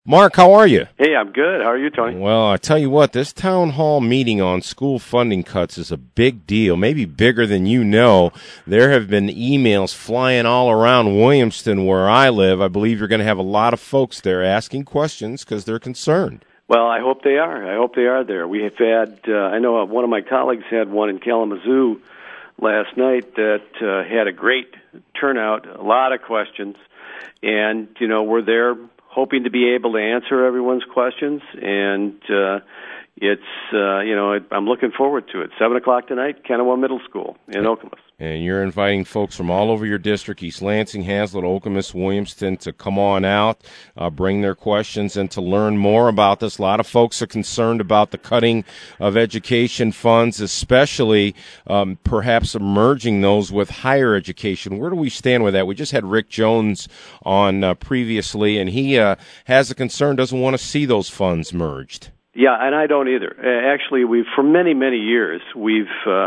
Mark, how are you? Hey, I'm good. How are you, Tony? Well, I tell you what, this town hall meeting on school funding cuts is a big deal, maybe bigger than you know. There have been emails flying all around Williamston where I live. I believe you're going to have a lot of folks there asking questions because they're concerned. Well, I hope they are. I hope they are there. We have had, I know one of my colleagues had one in Kalamazoo last night that had a great turnout, a lot of questions, and, we're there hoping to be able to answer everyone's questions, and it's, I'm looking forward to it. 7 o'clock tonight, Kennewa Middle School in Okemos. And you're inviting folks from all over your district, East Lansing, Hazlet, Okemos, Williamston, to come on out, bring their questions, and to learn more about this. A lot of folks are concerned about the cutting of education funds, especially perhaps merging those with higher education. Where do we stand with that? We just had Rick Jones on previously, and he has a concern, doesn't want to see those funds merged. Yeah, and I don't either. Actually, for many, many years, we've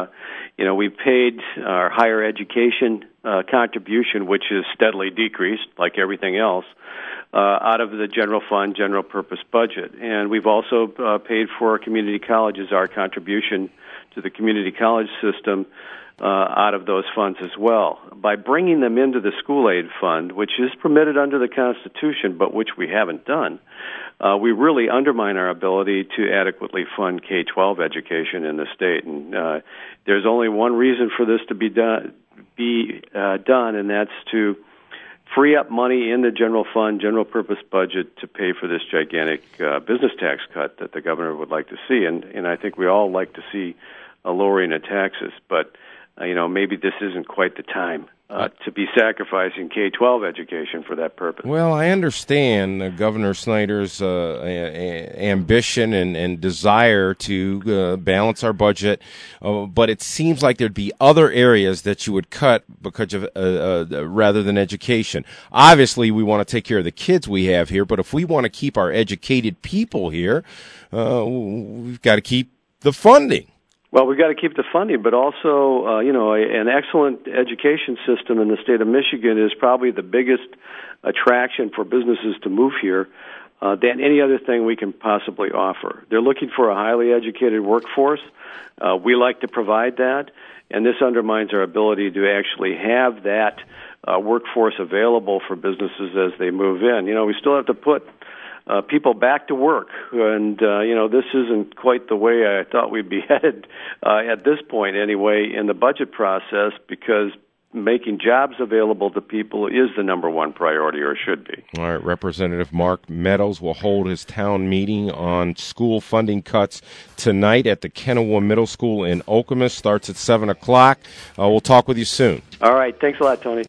paid our higher education contribution, which is steadily decreased, like everything else, out of the general fund, general purpose budget. And we've also paid for our community colleges, our contribution to the community college system out of those funds as well. By bringing them into the school aid fund, which is permitted under the Constitution, but which we haven't done, we really undermine our ability to adequately fund K-12 education in the state. And there's only one reason for this to be done, and that's to free up money in the general fund, general purpose budget to pay for this gigantic business tax cut that the governor would like to see. And I think we all like to see a lowering of taxes, but maybe this isn't quite the time to be sacrificing K-12 education for that purpose. Well, I understand Governor Snyder's ambition and desire to balance our budget, but it seems like there'd be other areas that you would cut because of rather than education. Obviously, we want to take care of the kids we have here, but if we want to keep our educated people here, we've got to keep the funding. Well, we've got to keep the funding, but also, an excellent education system in the state of Michigan is probably the biggest attraction for businesses to move here than any other thing we can possibly offer. They're looking for a highly educated workforce. We like to provide that, and this undermines our ability to actually have that workforce available for businesses as they move in. We still have to put people back to work, and this isn't quite the way I thought we'd be headed at this point anyway in the budget process, because making jobs available to people is the number one priority, or should be. All right, Representative Mark Meadows will hold his town meeting on school funding cuts tonight at the Kennewa Middle School in Okemos. Starts at 7 o'clock. We'll talk with you soon. All right, thanks a lot, Tony.